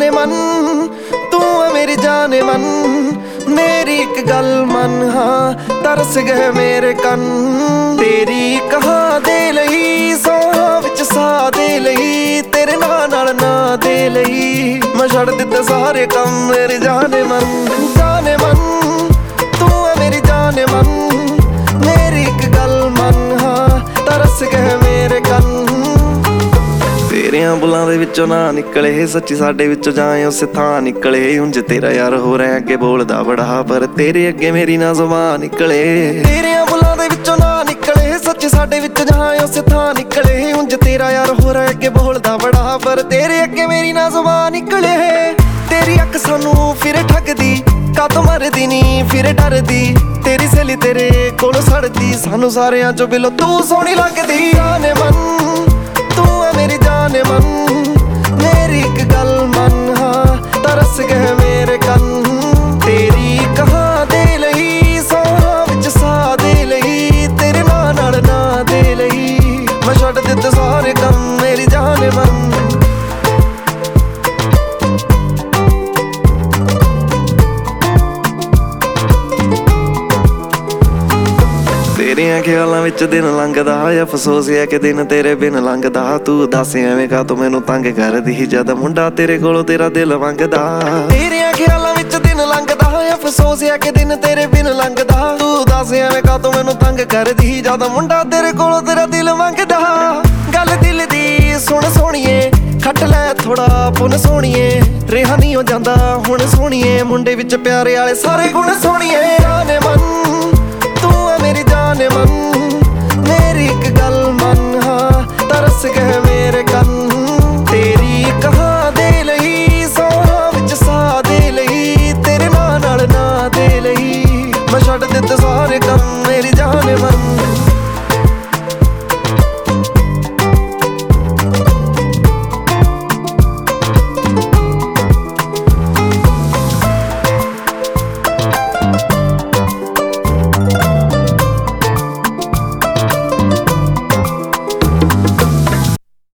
जाने मन, तू है मेरी जाने मन। मेरी एक गल मन हाँ तरस गए मेरे कन, तेरी कहाँ दे लही सौ विच सा दे लही, तेरे नाल ना दे लही मैं छड़ दिते सारे कम। मेरी जाने मन तू है मेरी जाने मन। मेरी एक गल मन हाँ तरस गए मेरे कन। तेरियां बुलां दे विचों ना निकले सच्ची साडे विचों जाए उस थां निकले। उंज तेरा यार हो रहा अगे बोलदा बड़ा पर तेरे अगे मेरी ना ज़ुबान निकले। तेरियां बुलां दे विचों ना निकले सच्ची साडे विचों जाए उस थां निकले। उंज तेरा यार हो रहा अगे बोलदा बड़ा पर तेरे अगे मेरी ना ज़ुबान निकले। तेरी अख सानू फिर ठगदी कद मरदी नी फिर डरदी, तेरी सहेली तेरे कोल सड़दी सानू सारियां चों बिलो तू सोहनी लगदी। जाने मन तू है मेरी जाने मन। मेरी एक गल मन हाँ तरस गए मेरे कन, तेरी कहाँ दे लही सौ विच सा दे लही, तेरे नाल ना दे लही मैं छड्ड दित्ते सारे कम। मेरी जाने मन तेरियां ख्यालां विच दिन लंघदा, अफसोस है कि दिन तेरे बिन लंघदा। तू दस एवें कातों मैनू तंग करदी जद मुंडा तेरे कोलों तेरा दिल मंगदा। तेरियां ख्यालां विच दिन लंघदा, अफसोस है कि दिन तेरे बिन लंघदा। तू दस एवें कातों मैनू तंग करदी जद मुंडा तेरे कोलों तेरा दिल मंगदा। गल दिल दी सुन सोहणीए खट लै थोड़ा पुन सोहणीए, रेहा नहीं हो जांदा हुण सोहणीए मुंडे विच प्यारे वाले सारे गुण सोहणीए। जाने मन